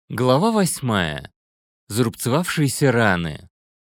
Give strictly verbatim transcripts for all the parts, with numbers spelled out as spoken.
Глава восьмая. Зарубцевавшиеся раны.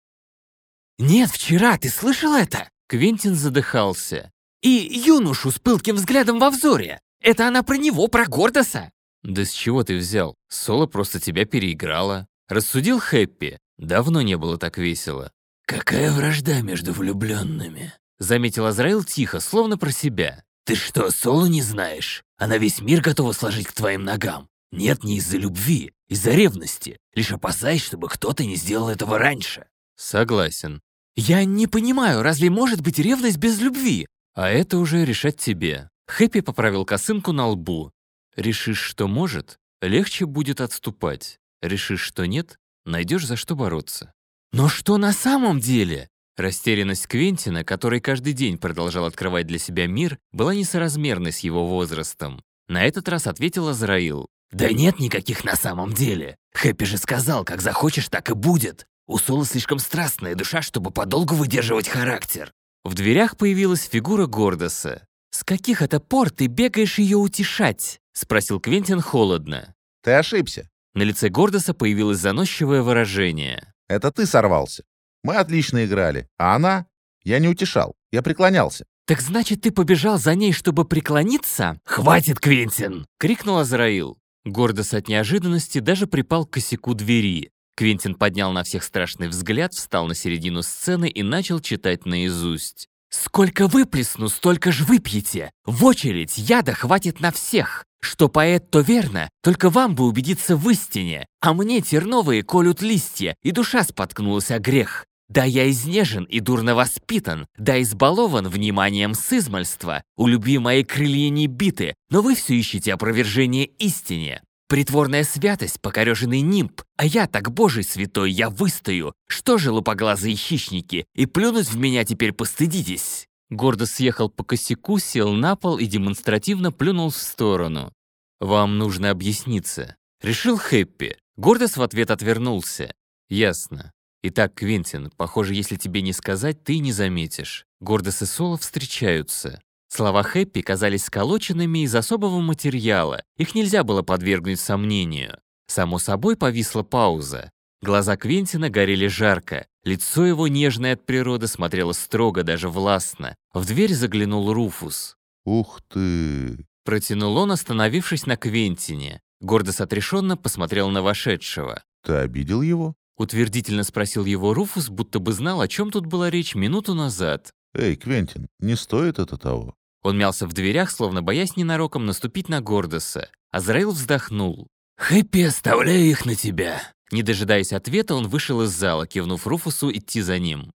«Нет, вчера, ты слышал это?» Квентин задыхался. «И юношу с пылким взглядом во взоре! Это она про него, про Гордоса!» «Да с чего ты взял? Соло просто тебя переиграла». Рассудил Хэппи. Давно не было так весело. «Какая вражда между влюбленными?» Заметил Азраил тихо, словно про себя. «Ты что, Солу не знаешь? Она весь мир готова сложить к твоим ногам. Нет, не из-за любви, из-за ревности. Лишь опасаясь, чтобы кто-то не сделал этого раньше». Согласен. «Я не понимаю, разве может быть ревность без любви?» А это уже решать тебе. Хэппи поправил косынку на лбу. Решишь, что может, легче будет отступать. Решишь, что нет, найдешь за что бороться. «Но что на самом деле?» Растерянность Квентина, который каждый день продолжал открывать для себя мир, была несоразмерной с его возрастом. На этот раз ответил Азраил. «Да нет никаких на самом деле. Хэппи же сказал, как захочешь, так и будет. У Соло слишком страстная душа, чтобы подолгу выдерживать характер». В дверях появилась фигура Гордоса. «С каких это пор ты бегаешь ее утешать?» — спросил Квентин холодно. «Ты ошибся. На лице Гордоса появилось заносчивое выражение. Это ты сорвался. Мы отлично играли. А она? Я не утешал. Я преклонялся». «Так значит, ты побежал за ней, чтобы преклониться?» «Хватит, Квентин!» — крикнул Азраил. Гордос от неожиданности даже припал к косяку двери. Квентин поднял на всех страшный взгляд, встал на середину сцены и начал читать наизусть. «Сколько выплесну, столько ж выпьете! В очередь яда хватит на всех! Что поэт, то верно, только вам бы убедиться в истине, а мне терновые колют листья, и душа споткнулась о грех. Да я изнежен и дурно воспитан, да избалован вниманием сызмальства, у любви мои крылья не биты, но вы все ищете опровержение истине. Притворная святость, покореженный нимб, а я так божий святой, я выстою. Что же, лупоглазые хищники, и плюнуть в меня теперь постыдитесь?» Гордос съехал по косяку, сел на пол и демонстративно плюнул в сторону. «Вам нужно объясниться», — решил Хэппи. Гордос в ответ отвернулся. «Ясно. Итак, Квентин, похоже, если тебе не сказать, ты не заметишь. Гордос и Соло встречаются». Слова Хэппи казались сколоченными из особого материала, их нельзя было подвергнуть сомнению. Само собой повисла пауза. Глаза Квентина горели жарко, лицо его, нежное от природы, смотрело строго, даже властно. В дверь заглянул Руфус. «Ух ты!» — протянул он, остановившись на Квентине. Гордос отрешенно посмотрел на вошедшего. «Ты обидел его?» — утвердительно спросил его Руфус, будто бы знал, о чем тут была речь минуту назад. «Эй, Квентин, не стоит это того». Он мялся в дверях, словно боясь ненароком наступить на Гордоса. Азраил вздохнул. «Хэппи, оставляю их на тебя». Не дожидаясь ответа, он вышел из зала, кивнув Руфусу идти за ним.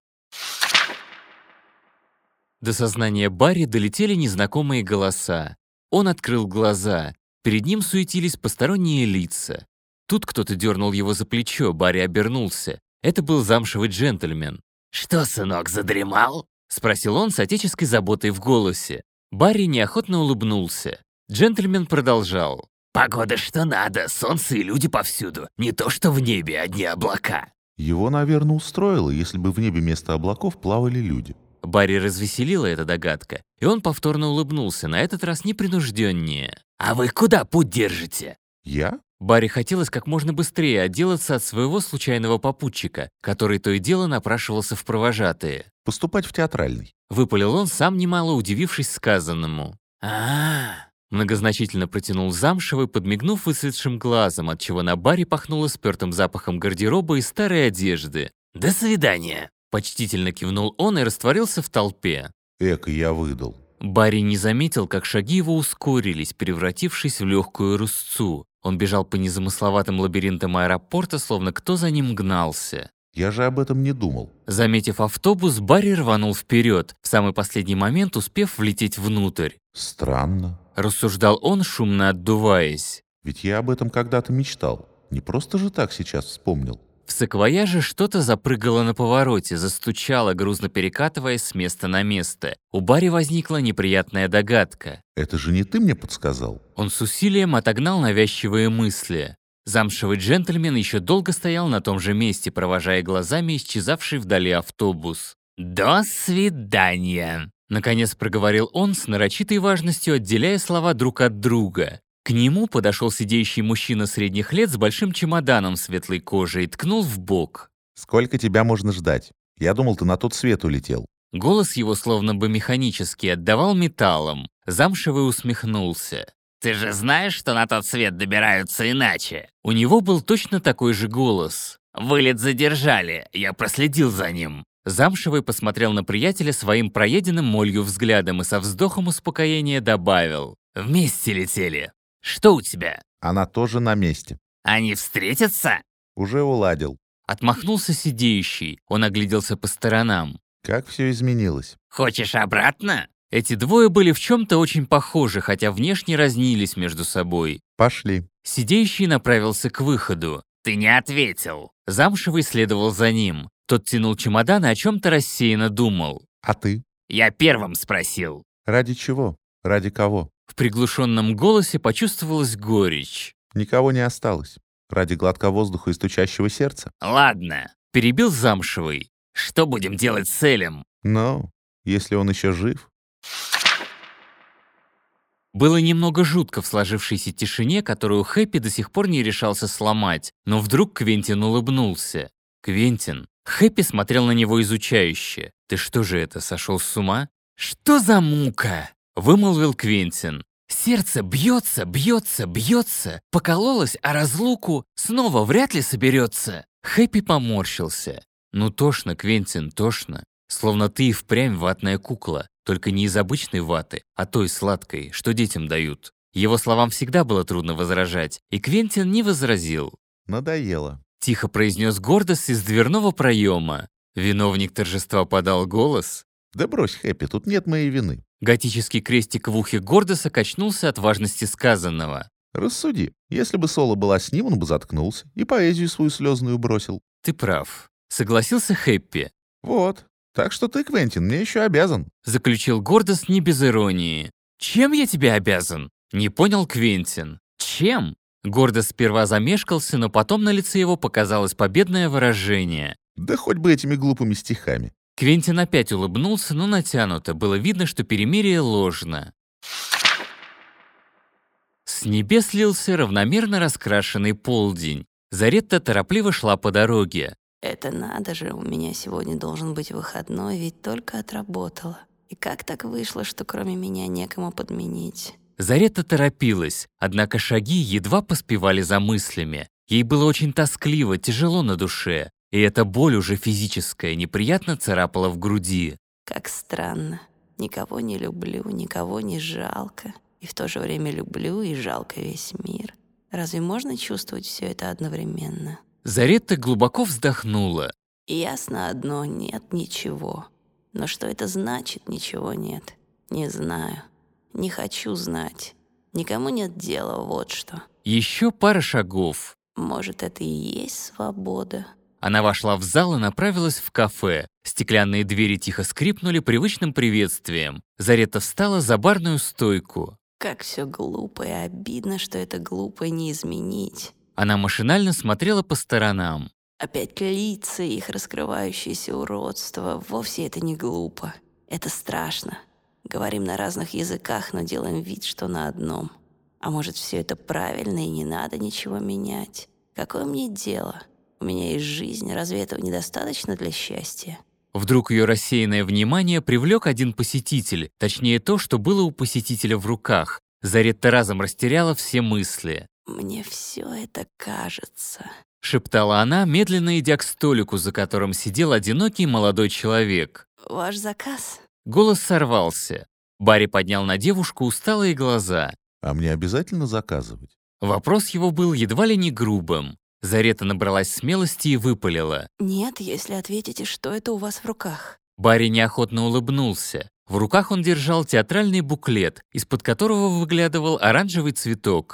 До сознания Барри долетели незнакомые голоса. Он открыл глаза. Перед ним суетились посторонние лица. Тут кто-то дернул его за плечо, Барри обернулся. Это был замшевый джентльмен. «Что, сынок, задремал?» — спросил он с отеческой заботой в голосе. Барри неохотно улыбнулся. Джентльмен продолжал. «Погода что надо, солнце и люди повсюду. Не то что в небе одни облака». Его, наверное, устроило, если бы в небе вместо облаков плавали люди. Барри развеселила эта догадка, и он повторно улыбнулся, на этот раз непринужденнее. «А вы куда путь держите?» «Я?» Барри хотелось как можно быстрее отделаться от своего случайного попутчика, который то и дело напрашивался в провожатые. «Поступать в театральный». Выпалил он, сам немало удивившись сказанному. «А-а-а!» Многозначительно протянул замшевый, подмигнув высветшим глазом, отчего на Барри пахнуло спёртым запахом гардероба и старой одежды. «До свидания!» Почтительно кивнул он и растворился в толпе. Эка, я выдал. Барри не заметил, как шаги его ускорились, превратившись в легкую рысцу. Он бежал по незамысловатым лабиринтам аэропорта, словно кто за ним гнался. Я же об этом не думал. Заметив автобус, Барри рванул вперед, в самый последний момент успев влететь внутрь. Странно. Рассуждал он, шумно отдуваясь. Ведь я об этом когда-то мечтал. Не просто же так сейчас вспомнил. В саквояже что-то запрыгало на повороте, застучало, грузно перекатываясь с места на место. У Барри возникла неприятная догадка. Это же не ты мне подсказал? Он с усилием отогнал навязчивые мысли. Замшевый джентльмен еще долго стоял на том же месте, провожая глазами исчезавший вдали автобус. «До свидания!» Наконец проговорил он с нарочитой важностью, отделяя слова друг от друга. К нему подошел сидящий мужчина средних лет с большим чемоданом светлой кожи и ткнул в бок. «Сколько тебя можно ждать? Я думал, ты на тот свет улетел». Голос его словно бы механически отдавал металлом. Замшевый усмехнулся. «Ты же знаешь, что на тот свет добираются иначе?» У него был точно такой же голос. «Вылет задержали, я проследил за ним». Замшевый посмотрел на приятеля своим проеденным молью взглядом и со вздохом успокоения добавил. «Вместе летели. Что у тебя?» Она тоже на месте. «Они встретятся?» Уже уладил. Отмахнулся сидеющий. Он огляделся по сторонам. Как все изменилось. «Хочешь обратно?» Эти двое были в чем-то очень похожи, хотя внешне разнились между собой. Пошли. Сидеющий направился к выходу. «Ты не ответил». Замшевый следовал за ним. Тот тянул чемодан и о чем-то рассеянно думал. А ты? «Я первым спросил». Ради чего? Ради кого? В приглушенном голосе почувствовалась горечь. Никого не осталось. Ради глотка воздуха и стучащего сердца? «Ладно», — перебил Замшевый. «Что будем делать с Элем?» Но, если он еще жив... Было немного жутко в сложившейся тишине, которую Хэппи до сих пор не решался сломать, но вдруг Квентин улыбнулся. «Квентин?» Хэппи смотрел на него изучающе. «Ты что же это, сошел с ума?» «Что за мука?» — вымолвил Квентин. «Сердце бьется, бьется, бьется, покололось, а разлуку снова вряд ли соберется». Хэппи поморщился. «Ну тошно, Квентин, тошно. Словно ты и впрямь ватная кукла, только не из обычной ваты, а той сладкой, что детям дают». Его словам всегда было трудно возражать, и Квентин не возразил. Надоело. Тихо произнес Гордос из дверного проема. Виновник торжества подал голос. Да брось, Хэппи, тут нет моей вины. Готический крестик в ухе Гордоса качнулся от важности сказанного. Рассуди. Если бы Соло была с ним, он бы заткнулся и поэзию свою слезную бросил. Ты прав. Согласился Хэппи. Вот. Так что ты, Квентин, мне еще обязан. Заключил Гордос не без иронии. Чем я тебе обязан? Не понял Квентин. Чем? Гордос сперва замешкался, но потом на лице его показалось победное выражение. Да хоть бы этими глупыми стихами. Квентин опять улыбнулся, но натянуто. Было видно, что перемирие ложно. С небес лился равномерно раскрашенный полдень. Заретта торопливо шла по дороге. Это надо же, у меня сегодня должен быть выходной, ведь только отработала. И как так вышло, что кроме меня некому подменить? Заретта торопилась, однако шаги едва поспевали за мыслями. Ей было очень тоскливо, тяжело на душе. И эта боль уже физическая, неприятно царапала в груди. Как странно. Никого не люблю, никого не жалко. И в то же время люблю и жалко весь мир. Разве можно чувствовать все это одновременно? Заретта глубоко вздохнула. Ясно одно — нет ничего. Но что это значит — ничего нет? Не знаю. Не хочу знать. Никому нет дела, вот что. Еще пара шагов. Может, это и есть свобода? Она вошла в зал и направилась в кафе. Стеклянные двери тихо скрипнули привычным приветствием. Заретта встала за барную стойку. Как все глупо и обидно, что это глупо не изменить. Она машинально смотрела по сторонам. Опять лица, их раскрывающееся уродство. Вовсе это не глупо. Это страшно. Говорим на разных языках, но делаем вид, что на одном. А может, все это правильно и не надо ничего менять? Какое мне дело? У меня есть жизнь, разве этого недостаточно для счастья? Вдруг ее рассеянное внимание привлек один посетитель, точнее то, что было у посетителя в руках. Заретта разом растеряла все мысли. «Мне все это кажется», — шептала она, медленно идя к столику, за которым сидел одинокий молодой человек. «Ваш заказ?» Голос сорвался. Барри поднял на девушку усталые глаза. А мне обязательно заказывать? Вопрос его был едва ли не грубым. Заретта набралась смелости и выпалила. «Нет, если ответите, что это у вас в руках». Барри неохотно улыбнулся. В руках он держал театральный буклет, из-под которого выглядывал оранжевый цветок.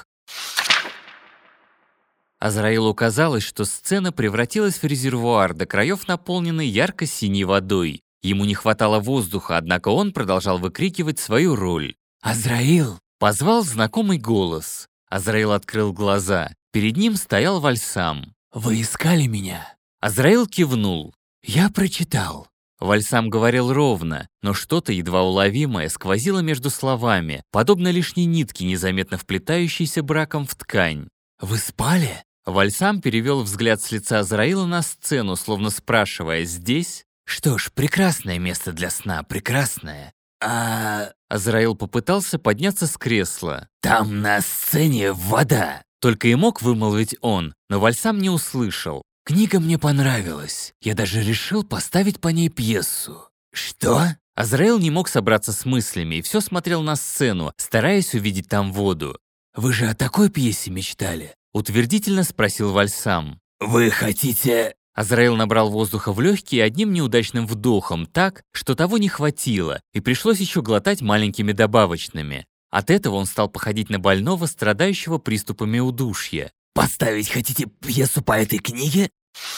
Азраилу казалось, что сцена превратилась в резервуар, до краев наполненный ярко-синей водой. Ему не хватало воздуха, однако он продолжал выкрикивать свою роль. «Азраил!» — позвал знакомый голос. Азраил открыл глаза. Перед ним стоял Вальсам. «Вы искали меня?» Азраил кивнул. «Я прочитал». Вальсам говорил ровно, но что-то едва уловимое сквозило между словами, подобно лишней нитке, незаметно вплетающейся браком в ткань. «Вы спали?» Вальсам перевел взгляд с лица Азраила на сцену, словно спрашивая «здесь?». «Что ж, прекрасное место для сна, прекрасное. А...» Азраил попытался подняться с кресла. «Там на сцене вода!» Только и мог вымолвить он, но Вальсам не услышал. «Книга мне понравилась. Я даже решил поставить по ней пьесу». «Что?» Азраил не мог собраться с мыслями и все смотрел на сцену, стараясь увидеть там воду. «Вы же о такой пьесе мечтали?» Утвердительно спросил Вальсам. «Вы хотите...» Азраил набрал воздуха в легкие одним неудачным вдохом так, что того не хватило, и пришлось еще глотать маленькими добавочными. От этого он стал походить на больного, страдающего приступами удушья. «Поставить хотите пьесу по этой книге?»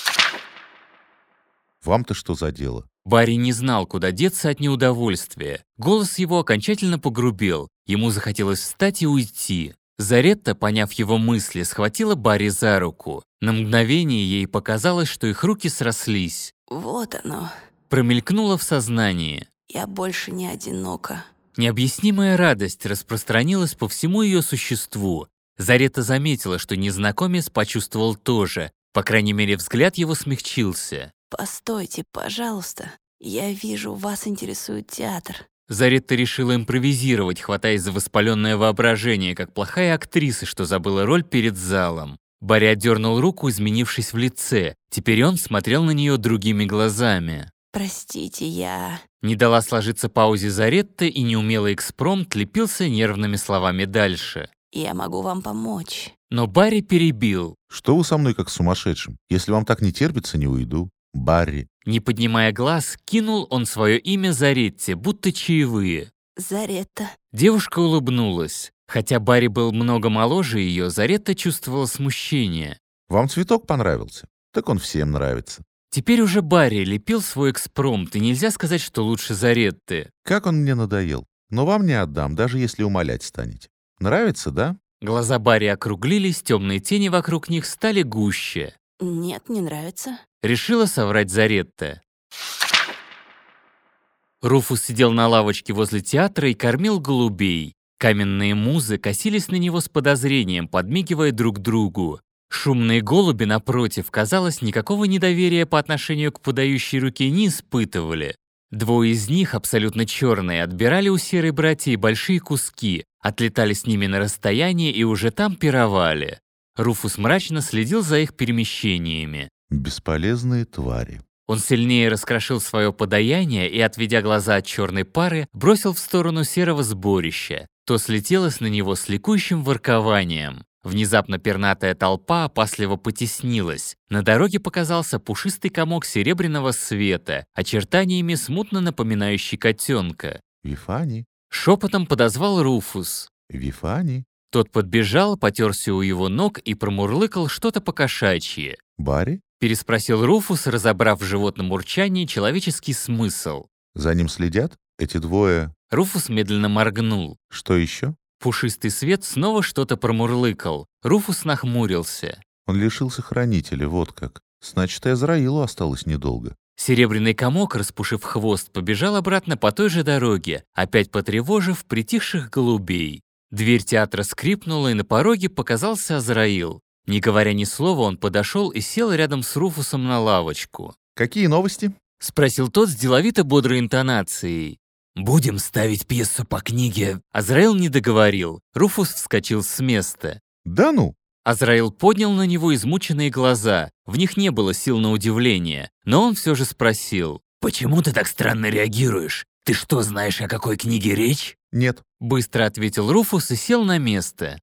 Вам-то что за дело? Барри не знал, куда деться от неудовольствия. Голос его окончательно погрубел. Ему захотелось встать и уйти. Заретта, поняв его мысли, схватила Барри за руку. На мгновение ей показалось, что их руки срослись. Вот оно. Промелькнуло в сознании. Я больше не одинока. Необъяснимая радость распространилась по всему ее существу. Заретта заметила, что незнакомец почувствовал то же. По крайней мере, взгляд его смягчился. Постойте, пожалуйста. Я вижу, вас интересует театр. Заретта решила импровизировать, хватаясь за воспаленное воображение, как плохая актриса, что забыла роль перед залом. Барри отдернул руку, изменившись в лице. Теперь он смотрел на нее другими глазами. Простите, я... Не дала сложиться паузе Заретта, и неумелый экспромт лепился нервными словами дальше. Я могу вам помочь. Но Барри перебил. Что вы со мной как с сумасшедшим? Если вам так не терпится, не уйду. Барри. Не поднимая глаз, кинул он свое имя Заретте, будто чаевые. Заретта. Девушка улыбнулась. Хотя Барри был много моложе ее, Заретта чувствовала смущение. Вам цветок понравился? Так он всем нравится. Теперь уже Барри лепил свой экспромт, и нельзя сказать, что лучше Заретты. Как он мне надоел. Но вам не отдам, даже если умолять станете. Нравится, да? Глаза Барри округлились, темные тени вокруг них стали гуще. Нет, не нравится. Решила соврать Заретта. Руфус сидел на лавочке возле театра и кормил голубей. Каменные музы косились на него с подозрением, подмигивая друг другу. Шумные голуби, напротив, казалось, никакого недоверия по отношению к подающей руке не испытывали. Двое из них, абсолютно черные, отбирали у серой братьи большие куски, отлетали с ними на расстояние и уже там пировали. Руфус мрачно следил за их перемещениями. Бесполезные твари. Он сильнее раскрошил свое подаяние и, отведя глаза от черной пары, бросил в сторону серого сборища. То слетелось на него с ликующим воркованием. Внезапно пернатая толпа опасливо потеснилась. На дороге показался пушистый комок серебряного света, очертаниями смутно напоминающий котенка. Вифани. Шепотом подозвал Руфус. Вифани. Тот подбежал, потерся у его ног и промурлыкал что-то покошачье. Барри? Переспросил Руфус, разобрав в животном урчании человеческий смысл. За ним следят? Эти двое... Руфус медленно моргнул. Что еще? Пушистый свет снова что-то промурлыкал. Руфус нахмурился. Он лишился хранителя, вот как. Значит, и Азраилу осталось недолго. Серебряный комок, распушив хвост, побежал обратно по той же дороге, опять потревожив притихших голубей. Дверь театра скрипнула, и на пороге показался Азраил. Не говоря ни слова, он подошел и сел рядом с Руфусом на лавочку. Какие новости? — спросил тот с деловито бодрой интонацией. «Будем ставить пьесу по книге...» Азраил не договорил. Руфус вскочил с места. Да ну! Азраил поднял на него измученные глаза. В них не было сил на удивление. Но он все же спросил. «Почему ты так странно реагируешь? Ты что, знаешь, о какой книге речь?» Нет. Быстро ответил Руфус и сел на место.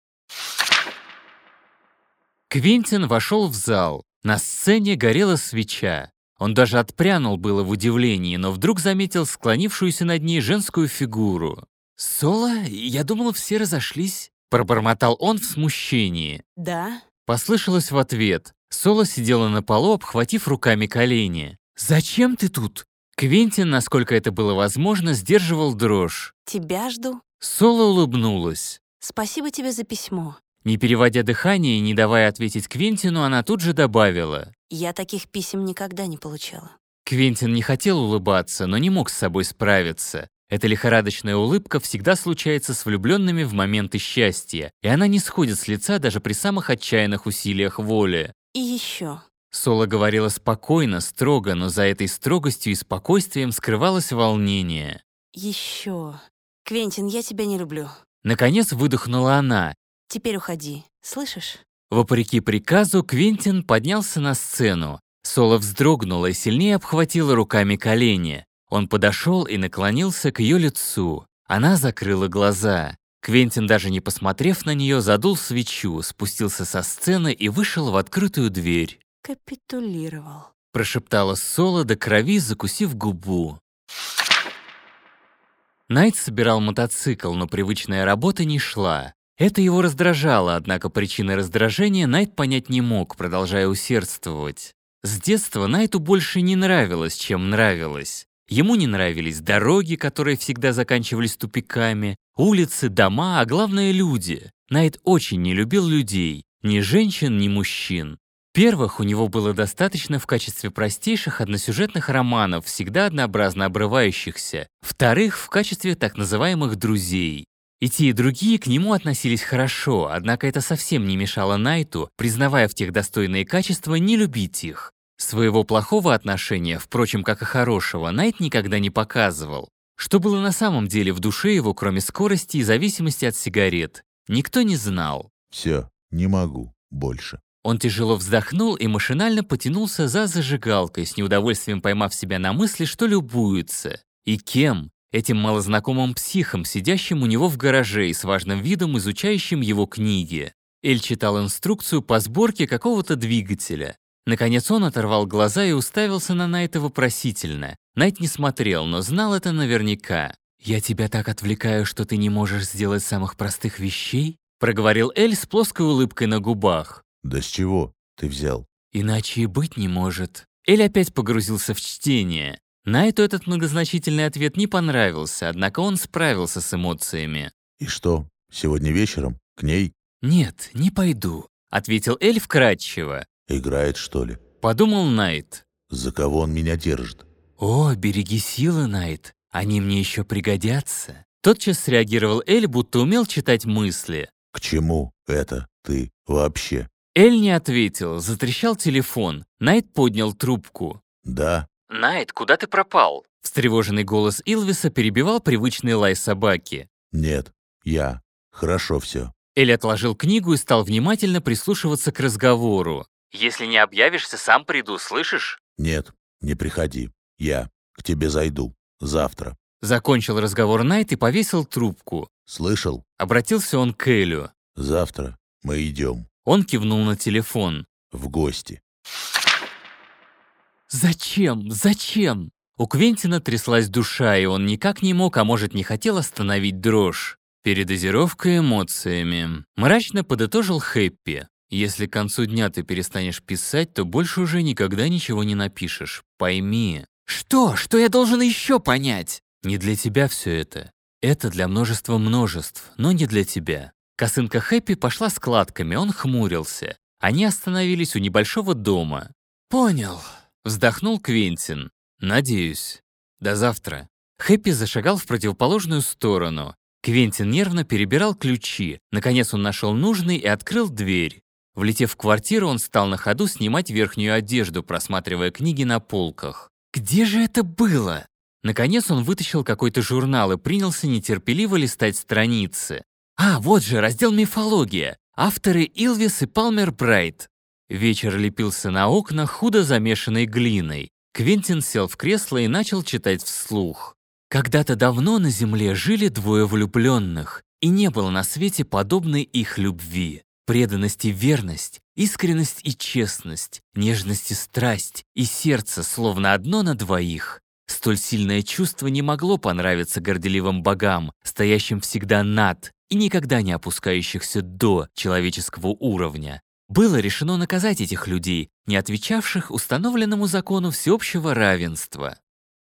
Квентин вошел в зал. На сцене горела свеча. Он даже отпрянул было в удивлении, но вдруг заметил склонившуюся над ней женскую фигуру. «Соло? Я думал, все разошлись». Пробормотал он в смущении. Да? Послышалось в ответ. Соло сидела на полу, обхватив руками колени. «Зачем ты тут?» Квентин, насколько это было возможно, сдерживал дрожь. Тебя жду. Соло улыбнулась. Спасибо тебе за письмо. Не переводя дыхание и не давая ответить Квентину, она тут же добавила. Я таких писем никогда не получала. Квентин не хотел улыбаться, но не мог с собой справиться. Эта лихорадочная улыбка всегда случается с влюбленными в моменты счастья, и она не сходит с лица даже при самых отчаянных усилиях воли. И еще. Соло говорила спокойно, строго, но за этой строгостью и спокойствием скрывалось волнение. Еще. Квентин, я тебя не люблю. Наконец выдохнула она. Теперь уходи. Слышишь? Вопреки приказу, Квентин поднялся на сцену. Соло вздрогнула и сильнее обхватила руками колени. Он подошел и наклонился к ее лицу. Она закрыла глаза. Квентин, даже не посмотрев на нее, задул свечу, спустился со сцены и вышел в открытую дверь. Капитулировал. Прошептала Соло до крови, закусив губу. Найт собирал мотоцикл, но привычная работа не шла. Это его раздражало, однако причины раздражения Найт понять не мог, продолжая усердствовать. С детства Найту больше не нравилось, чем нравилось. Ему не нравились дороги, которые всегда заканчивались тупиками, улицы, дома, а главное — люди. Найт очень не любил людей, ни женщин, ни мужчин. Первых у него было достаточно в качестве простейших односюжетных романов, всегда однообразно обрывающихся. Вторых — в качестве так называемых «друзей». И те, и другие к нему относились хорошо, однако это совсем не мешало Найту, признавая в тех достойные качества, не любить их. Своего плохого отношения, впрочем, как и хорошего, Найт никогда не показывал. Что было на самом деле в душе его, кроме скорости и зависимости от сигарет, никто не знал. Все, не могу больше. Он тяжело вздохнул и машинально потянулся за зажигалкой, с неудовольствием поймав себя на мысли, что любуется. И кем? Этим малознакомым психом, сидящим у него в гараже и с важным видом изучающим его книги. Эль читал инструкцию по сборке какого-то двигателя. Наконец он оторвал глаза и уставился на Найта вопросительно. Найт не смотрел, но знал это наверняка. «Я тебя так отвлекаю, что ты не можешь сделать самых простых вещей?» проговорил Эль с плоской улыбкой на губах. Да с чего ты взял? «Иначе и быть не может». Эль опять погрузился в чтение. Найту этот многозначительный ответ не понравился, однако он справился с эмоциями. И что, сегодня вечером? К ней? «Нет, не пойду», — ответил Эль вкратчиво. Играет, что ли? Подумал Найт. За кого он меня держит? «О, береги силы, Найт, они мне еще пригодятся». Тотчас среагировал Эль, будто умел читать мысли. К чему это ты вообще? Эль не ответил, затрещал телефон. Найт поднял трубку. Да. «Найт, куда ты пропал?» Встревоженный голос Илвиса перебивал привычный лай собаки. Нет, я. Хорошо все. Эль отложил книгу и стал внимательно прислушиваться к разговору. «Если не объявишься, сам приду, слышишь?» Нет, не приходи. Я к тебе зайду. Завтра. Закончил разговор Найт и повесил трубку. Слышал? Обратился он к Элю. Завтра мы идем. Он кивнул на телефон. В гости. «Зачем? Зачем?» У Квентина тряслась душа, и он никак не мог, а может, не хотел остановить дрожь. Передозировка эмоциями. Мрачно подытожил Хэппи. «Если к концу дня ты перестанешь писать, то больше уже никогда ничего не напишешь. Пойми». «Что? Что я должен еще понять?» «Не для тебя все это. Это для множества множеств, но не для тебя». Косынка Хэппи пошла складками, он хмурился. Они остановились у небольшого дома. «Понял», — вздохнул Квентин. «Надеюсь. До завтра». Хэппи зашагал в противоположную сторону. Квентин нервно перебирал ключи. Наконец он нашел нужный и открыл дверь. Влетев в квартиру, он стал на ходу снимать верхнюю одежду, просматривая книги на полках. Где же это было? Наконец он вытащил какой-то журнал и принялся нетерпеливо листать страницы. А, вот же, раздел «Мифология». Авторы Илвис и Палмер Брайт. Вечер лепился на окна худо замешанной глиной. Квентин сел в кресло и начал читать вслух. Когда-то давно на земле жили двое влюбленных, и не было на свете подобной их любви. Преданность и верность, искренность и честность, нежность и страсть, и сердце словно одно на двоих. Столь сильное чувство не могло понравиться горделивым богам, стоящим всегда над и никогда не опускающихся до человеческого уровня. Было решено наказать этих людей, не отвечавших установленному закону всеобщего равенства.